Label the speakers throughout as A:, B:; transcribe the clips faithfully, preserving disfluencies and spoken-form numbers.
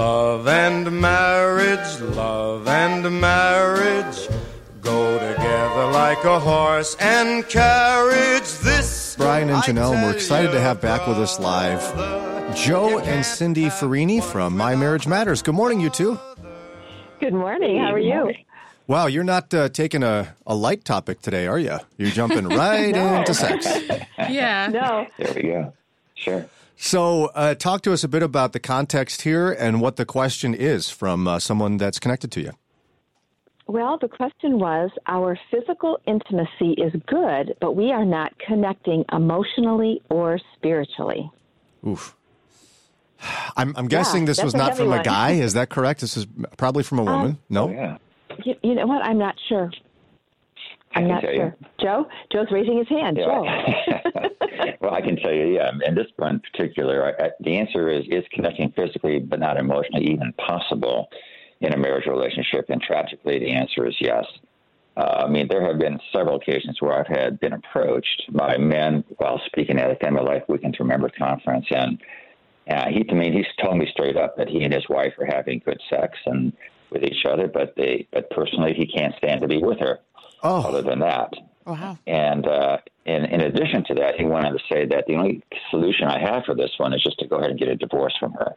A: Love and marriage, love and marriage go together like a horse and carriage. This
B: Brian and Janelle, and we're excited to have back with us live Joe and Cindy Farini from My Marriage Matters. Good morning, you two.
C: Good morning. How are you?
B: Wow, you're not uh, taking a, a light topic today, are you? You're jumping right
C: No.
B: into sex.
D: Yeah.
C: No.
E: There we go. Sure.
B: So uh, talk to us a bit about the context here and what the question is from uh, someone that's connected to you.
C: Well, the question was, our physical intimacy is good, but we are not connecting emotionally or spiritually.
B: Oof. I'm, I'm guessing
C: Yeah,
B: this
C: that's
B: was
C: a
B: not
C: heavy
B: from a
C: one.
B: guy. Is that correct? This is probably from a woman.
C: Um,
B: no?
E: Oh, yeah.
C: You, you know what? I'm not sure.
E: I
C: I'm
E: can
C: not
E: tell
C: sure.
E: you.
C: Joe? Joe's raising his hand.
E: Yeah.
C: Joe.
E: Well, I can tell you, yeah. And this one in particular, I, I, the answer is, is connecting physically but not emotionally even possible in a marriage relationship? And tragically, the answer is yes. Uh, I mean, there have been several occasions where I've had been approached by men while speaking at a Family Life Weekend to Remember conference, and uh, he, to me, he's told me straight up that he and his wife are having good sex and with each other, but they, but personally, he can't stand to be with her.
B: Oh.
E: Other than that,
D: Wow.
E: and uh, in, in addition to that, he went on to say that the only solution I have for this one is just to go ahead and get a divorce from her.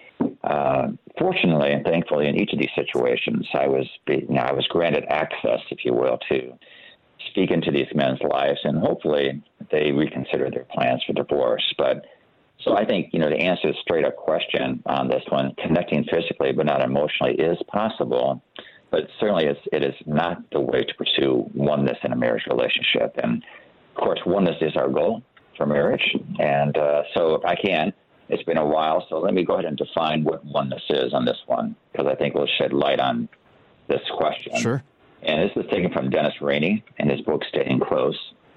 E: Uh, fortunately and thankfully, in each of these situations, I was you know, I was granted access, if you will, to speak into these men's lives, and hopefully they reconsider their plans for divorce. But so I think, you know, to answer the straight up question on this one, connecting physically but not emotionally is possible, but certainly it's, it is not the way to pursue oneness in a marriage relationship. And of course, oneness is our goal for marriage. And uh, so if I can, it's been a while, so let me go ahead and define what oneness is on this one, because I think we'll shed light on this question.
B: Sure.
E: And this is taken from Dennis Rainey in his book, Staying Close,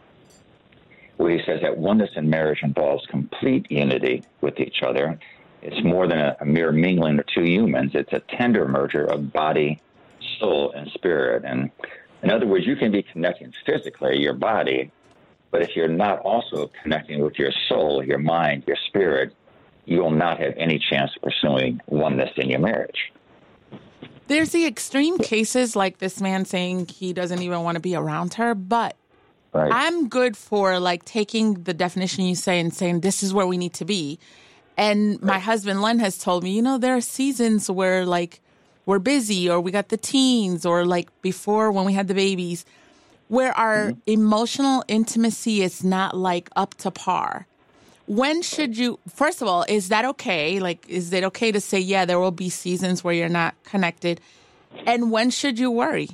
E: where he says that oneness in marriage involves complete unity with each other. It's more than a, a mere mingling of two humans. It's a tender merger of body, soul, and spirit. And in other words, you can be connecting physically, your body, but if you're not also connecting with your soul, your mind, your spirit, you will not have any chance of pursuing oneness in your marriage.
D: There's the extreme cases like this man saying he doesn't even want to be around her, but
E: Right.
D: I'm good for like taking the definition you say and saying this is where we need to be. And my husband, Len, has told me, you know, there are seasons where like we're busy or we got the teens or like before when we had the babies where our mm-hmm. emotional intimacy is not like up to par. When should you, first of all, is that okay? Like, is it okay to say, yeah, there will be seasons where you're not connected? And when should you worry?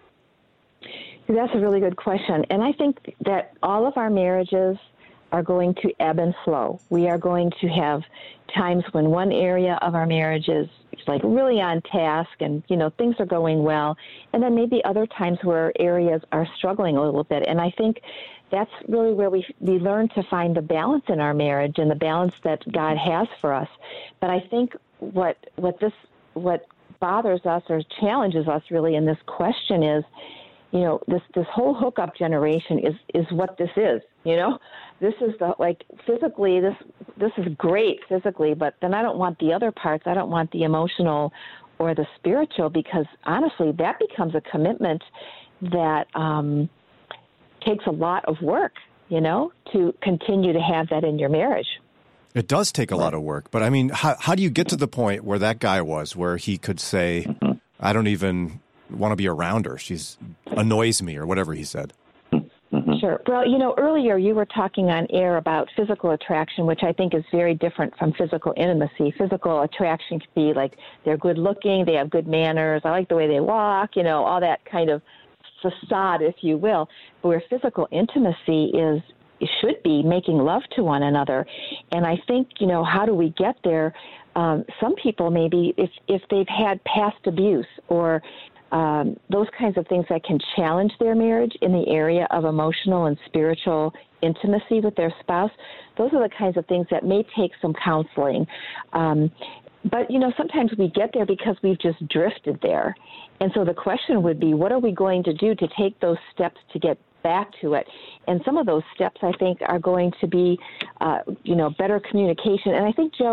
C: That's a really good question. And I think that all of our marriages are going to ebb and flow. We are going to have times when one area of our marriage is like really on task and, you know, things are going well. And then maybe other times where areas are struggling a little bit. And I think that's really where we we learn to find the balance in our marriage and the balance that God has for us. But I think what what this what bothers us or challenges us really in this question is, you know, this this whole hookup generation is is what this is. You know, this is the like physically this this is great physically, but then I don't want the other parts. I don't want the emotional or the spiritual, because honestly, that becomes a commitment that um, takes a lot of work, you know, to continue to have that in your marriage.
B: It does take a lot of work, but I mean, how how do you get to the point where that guy was, where he could say, I don't even want to be around her. She's annoys me, or whatever he said.
C: Sure. Well, you know, earlier you were talking on air about physical attraction, which I think is very different from physical intimacy. Physical attraction could be like they're good looking, they have good manners, I like the way they walk, you know, all that kind of facade, if you will. But where physical intimacy is, it should be making love to one another. And I think, you know, how do we get there? Um, some people maybe, if, if they've had past abuse or um, those kinds of things that can challenge their marriage in the area of emotional and spiritual intimacy with their spouse, those are the kinds of things that may take some counseling. Um, but, you know, sometimes we get there because we've just drifted there. And so the question would be, what are we going to do to take those steps to get back to it? And some of those steps, I think, are going to be, uh, you know, better communication. And I think, Joe,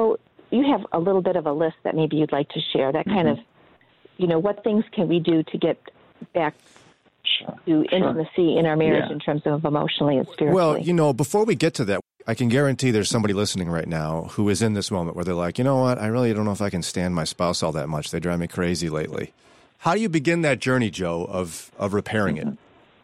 C: you have a little bit of a list that maybe you'd like to share. That kind mm-hmm. of, you know, what things can we do to get back sure. to intimacy sure. in our marriage yeah. in terms of emotionally and spiritually?
B: Well, you know, before we get to that, I can guarantee there's somebody listening right now who is in this moment where they're like, you know what, I really don't know if I can stand my spouse all that much. They drive me crazy lately. How do you begin that journey, Joe, of, of repairing it?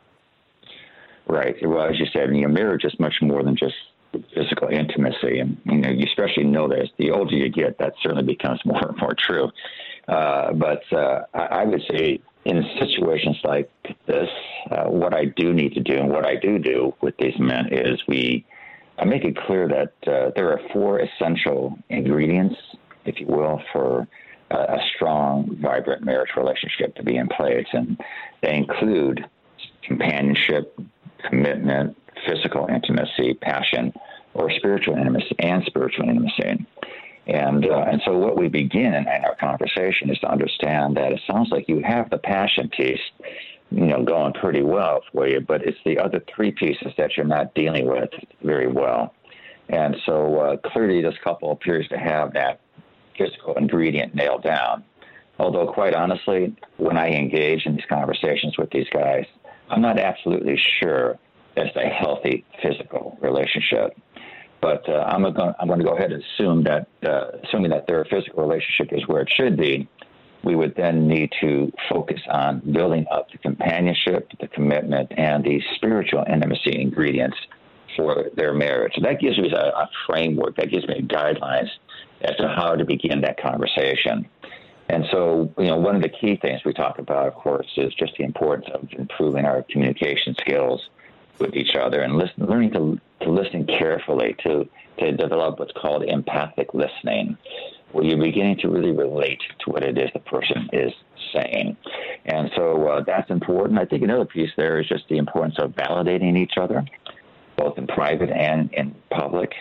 E: Right. Well, as you said, you know, marriage is much more than just physical intimacy. And, you know, you especially know that as the older you get, that certainly becomes more and more true. Uh, but uh, I, I would say in situations like this, uh, what I do need to do and what I do do with these men is we I make it clear that uh, there are four essential ingredients, if you will, for a, a strong, vibrant marriage relationship to be in place. And they include companionship, commitment, physical intimacy, passion, or spiritual intimacy, and spiritual intimacy. And uh, and so what we begin in our conversation is to understand that it sounds like you have the passion piece, you know, going pretty well for you, but it's the other three pieces that you're not dealing with very well. And so uh, clearly this couple appears to have that physical ingredient nailed down. Although quite honestly, when I engage in these conversations with these guys, I'm not absolutely sure it's a healthy physical relationship. But uh, I'm going I'm going to go ahead and assume that, uh, assuming that their physical relationship is where it should be, we would then need to focus on building up the companionship, the commitment, and the spiritual intimacy ingredients for their marriage. So that gives me a, a framework, that gives me guidelines as to how to begin that conversation. And so, you know, one of the key things we talk about, of course, is just the importance of improving our communication skills with each other and listen, learning to, to listen carefully, to, to develop what's called empathic listening, where you're beginning to really relate to what it is the person is saying. And so uh, that's important. I think another piece there is just the importance of validating each other, both in private and in public.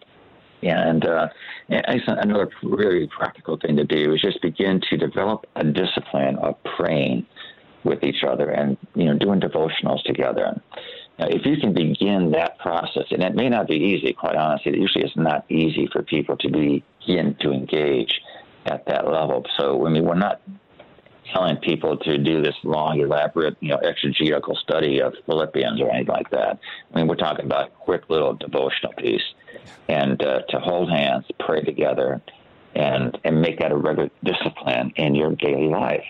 E: And, uh, and another really practical thing to do is just begin to develop a discipline of praying with each other and, you know, doing devotionals together. Now, if you can begin that process, and it may not be easy, quite honestly, it usually is not easy for people to begin to engage at that level. So, I mean, we're not telling people to do this long, elaborate, you know, exegetical study of Philippians or anything like that. I mean, we're talking about a quick little devotional piece, and uh, to hold hands, pray together, and, and make that a regular discipline in your daily life.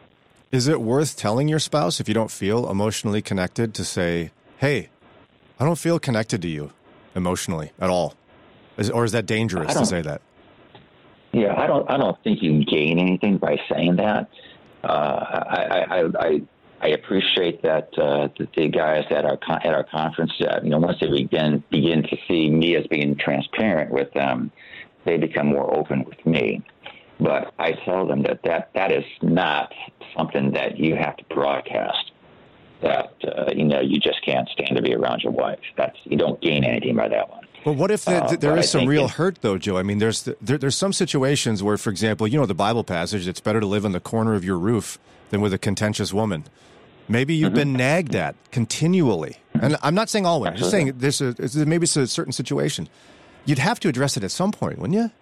B: Is it worth telling your spouse if you don't feel emotionally connected to say, hey, I don't feel connected to you emotionally at all? Is, or is that dangerous to say that?
E: Yeah, I don't I don't think you can gain anything by saying that. Uh, I, I, I, I appreciate that uh, the, the guys at our at our conference, uh, you know, once they begin begin to see me as being transparent with them, they become more open with me. But I tell them that that, that is not something that you have to broadcast. That uh, you know, you just can't stand to be around your wife. That's you don't gain anything by that one.
B: Well, what if the, uh, there is some real
E: it,
B: hurt, though, Joe? I mean, there's the, there, there's some situations where, for example, you know the Bible passage, it's better to live in the corner of your roof than with a contentious woman. Maybe you've mm-hmm. been nagged at continually. And I'm not saying always. I'm just saying there's a, there's maybe it's a certain situation. You'd have to address it at some point, wouldn't you?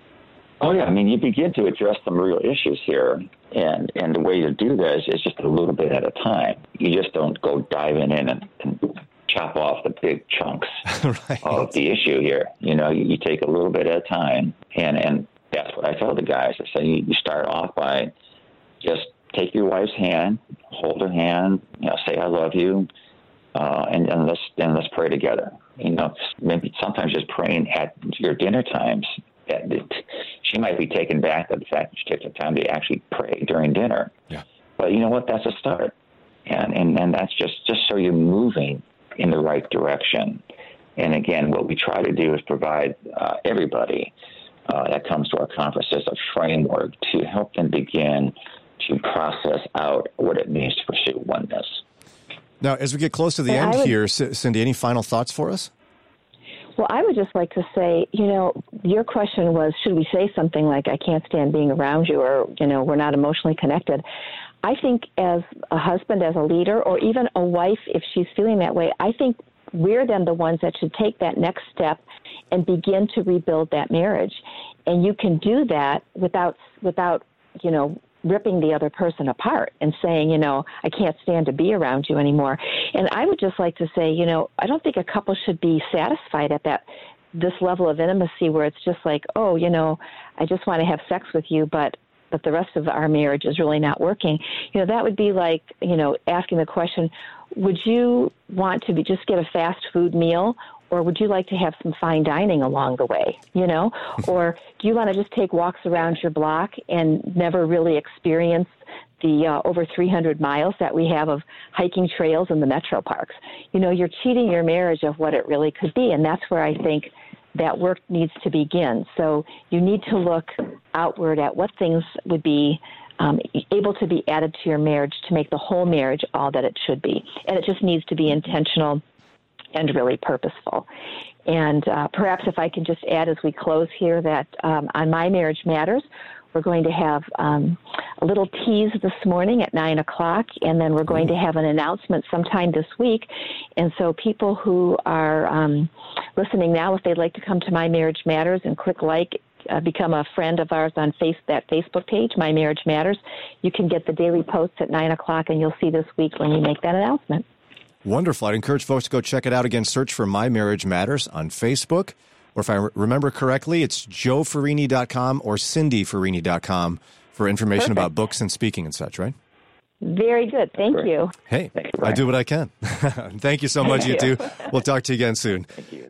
E: Oh, yeah. I mean, you begin to address some real issues here. And, and the way to do this is just a little bit at a time. You just don't go diving in and, and chop off the big chunks right. of the issue here. You know, you, you take a little bit at a time. And, and that's what I tell the guys. I say you, you start off by just take your wife's hand, hold her hand, you know, say I love you, uh, and, and let's and let's pray together. You know, maybe sometimes just praying at your dinner times. That it, she might be taken back by the fact that she took the time to actually pray during dinner.
B: Yeah.
E: But you know what? That's a start, and and and that's just just so you're moving in the right direction. And again, what we try to do is provide uh, everybody uh, that comes to our conferences a framework to help them begin to process out what it means to pursue oneness.
B: Now, as we get close to the
C: yeah,
B: end
C: would,
B: here, Cindy, any final thoughts for us?
C: Well, I would just like to say, you know, your question was, should we say something like, I can't stand being around you, or, you know, we're not emotionally connected. I think as a husband, as a leader, or even a wife, if she's feeling that way, I think we're then the ones that should take that next step and begin to rebuild that marriage. And you can do that without, without, you know, ripping the other person apart and saying, you know, I can't stand to be around you anymore. And I would just like to say, you know, I don't think a couple should be satisfied at that, this level of intimacy where it's just like, oh, you know, I just want to have sex with you, but but the rest of our marriage is really not working. You know, that would be like, you know, asking the question, would you want to be, just get a fast food meal, or would you like to have some fine dining along the way, you know? Or do you want to just take walks around your block and never really experience the uh, over three hundred miles that we have of hiking trails in the metro parks? You know, you're cheating your marriage of what it really could be, and that's where I think that work needs to begin. So you need to look outward at what things would be um, able to be added to your marriage to make the whole marriage all that it should be. And it just needs to be intentional and really purposeful. And uh, perhaps if I can just add as we close here that um, on My Marriage Matters, we're going to have um, a little tease this morning at nine o'clock, and then we're going to have an announcement sometime this week. And so people who are um, listening now, if they'd like to come to My Marriage Matters and click like, uh, become a friend of ours on face, that Facebook page, My Marriage Matters, you can get the daily posts at nine o'clock, and you'll see this week when we make that announcement.
B: Wonderful. I'd encourage folks to go check it out. Again, search for My Marriage Matters on Facebook. Or if I re- remember correctly, it's joe farini dot com or cindy farini dot com for information
C: Perfect.
B: about books and speaking and such, right?
C: Very good. Thank
E: Great.
C: you.
B: Hey,
E: Thank you,
B: I do what I can. Thank you so much,
C: Thank
B: you
C: you.
B: two. We'll talk to you again soon.
E: Thank you.